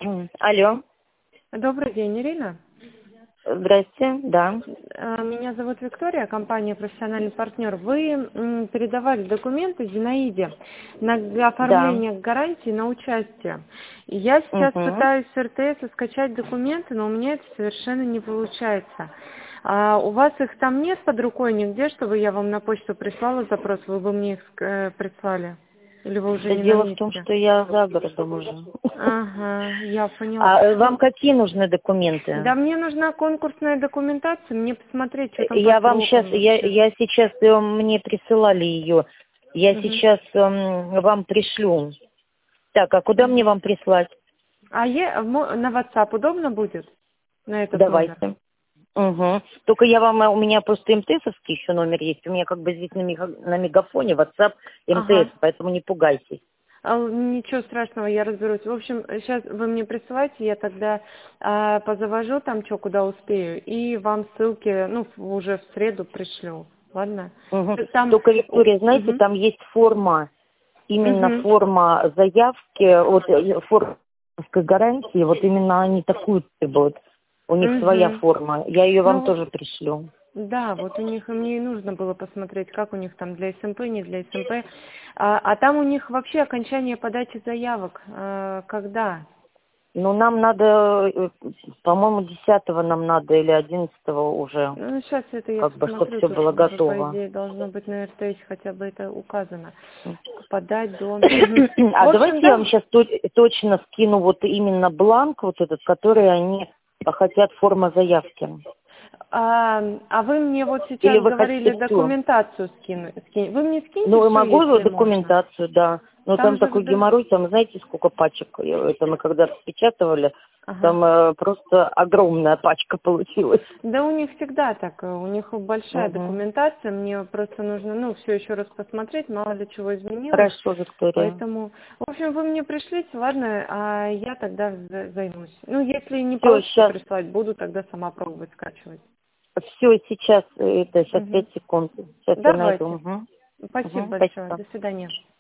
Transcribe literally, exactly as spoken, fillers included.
Алло. Добрый день, Ирина. Здрасте, да. Э, Меня зовут Виктория, компания «Профессиональный партнер». Вы м, передавали документы Зинаиде на г- Да. оформление гарантии на участие. И я сейчас Угу. пытаюсь с эр тэ эс скачать документы, но у меня это совершенно не получается. А у вас их там нет под рукой нигде, чтобы я вам на почту прислала запрос, вы бы мне их э, прислали? Или вы уже Да не на дело в том, месте? что я за городом уже. Ага, я поняла. А вам Ну, какие нужны документы? да мне нужна конкурсная документация, мне посмотреть, что там по Я вам сейчас, срокам я, вообще. я сейчас, э, мне присылали ее. Я Мгм. сейчас эм, вам пришлю. Так, а куда мне Мгм. вам прислать? А е- мо- на WhatsApp удобно будет? На этот номер? Давайте. Угу. Только я вам, э, у меня просто МТСовский еще номер есть. У меня как бы здесь на, мега- на мегафоне WhatsApp МТС, Ага. поэтому не пугайтесь. А, ничего страшного, я разберусь. В общем, сейчас вы мне присылайте, я тогда а, позавожу там, что, куда успею, и вам ссылки, ну, в- уже в среду пришлю. Ладно? Мгм. Там... Только, Виктория, знаете, Угу. там есть форма, именно Угу. форма заявки, вот э, форма гарантии, вот именно они такую требуют. У них своя Угу. форма. Я ее вам Ну, тоже пришлю. да, вот у них, и мне и нужно было посмотреть, как у них там для эс эм пэ, не для эс эм пэ. А, а там у них вообще окончание подачи заявок. А, когда? Ну, нам надо, э, по-моему, десятого нам надо или одиннадцатого уже, Ну, сейчас это я как бы, чтобы посмотрю, все тут было уже, по готово. идее, должно быть на эр тэ эс хотя бы это указано. Подать до... Мгм. В А общем, давайте я вам да. сейчас точно скину вот именно бланк вот этот, который они хотят, форма заявки. А, а вы мне вот Или сейчас вы говорили хотите все? документацию скину, скинь. Вы мне скиньте Ну, и все, могу если можно. документацию, да. Но Там там же... такой да. геморрой, там знаете, сколько пачек? э, Это мы когда распечатывали, Ага. там э, просто огромная пачка получилась. Да у них всегда так, э, у них большая Угу. документация, мне просто нужно, ну, все еще раз посмотреть, мало ли чего изменилось, Хорошо, Виктория. поэтому, в общем, вы мне пришлите, ладно, а я тогда за- займусь. Ну, если не Все, получится сейчас, прислать, буду тогда сама пробовать скачивать. все, сейчас, э, это, сейчас Мгм. пять секунд. Сейчас я найду. Давайте. Угу. Спасибо Угу, большое. спасибо. До свидания.